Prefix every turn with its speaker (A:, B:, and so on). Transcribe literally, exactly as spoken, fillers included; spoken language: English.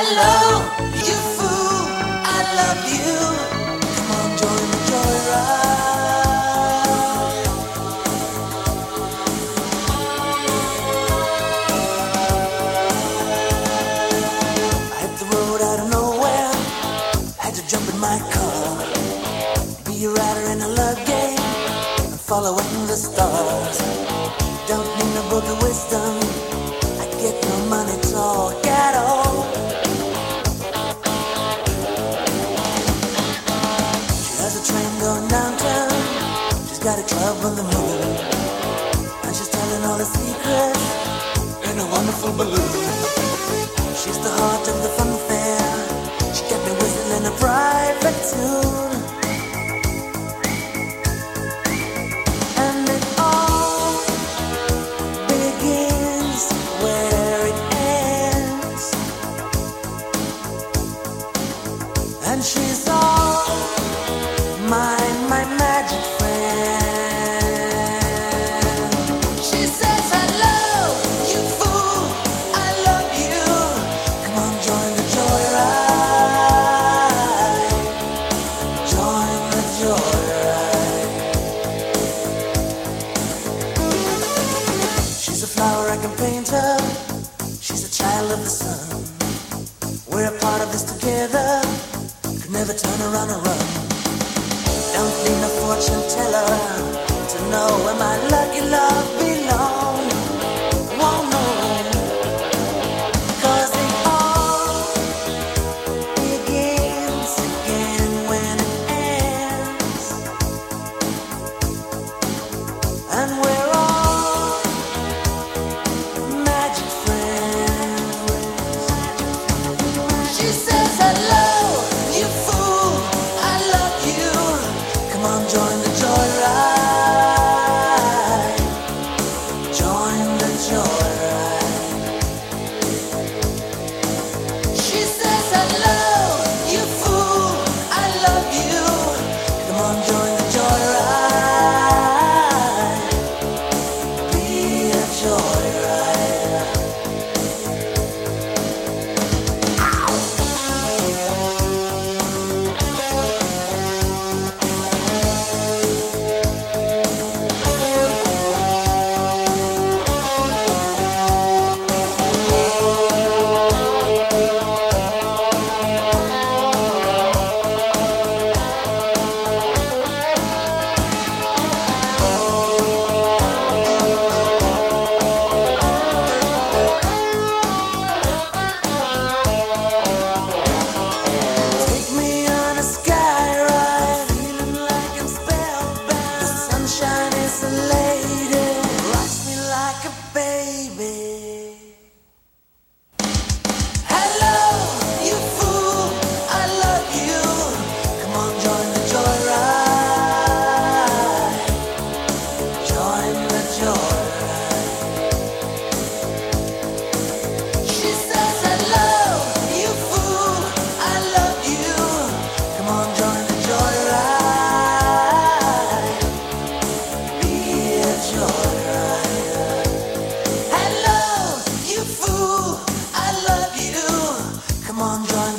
A: Hello, you fool, I love you. Come on, join the joyride. I hit the road out of nowhere, had to jump in my car, be a rider in a love game, and following the stars. Don't need no book of wisdom, I get no money talk at all. She has a train going downtown, she's got a club on the moon, and she's telling all the secrets in a wonderful balloon. She's the heart of the fun fair, she kept me whistling a private tune. And she's all my, my magic friend. She says, hello, you fool, I love you. Come on, join the joyride. Join the joyride. She's a flower, I can paint her. She's a child of the sun. We're a part of this together. Never turn around and run. Don't need no fortune teller to know where my lucky love belongs. Won't know, 'cause it all begins again when it ends. And we're all magic friends. She says hello, you fool, I love you. Come on, join the joyride. Join the joyride. She says hello, you fool, I love you. Come on, join the joyride. Be a joyride. Come on, join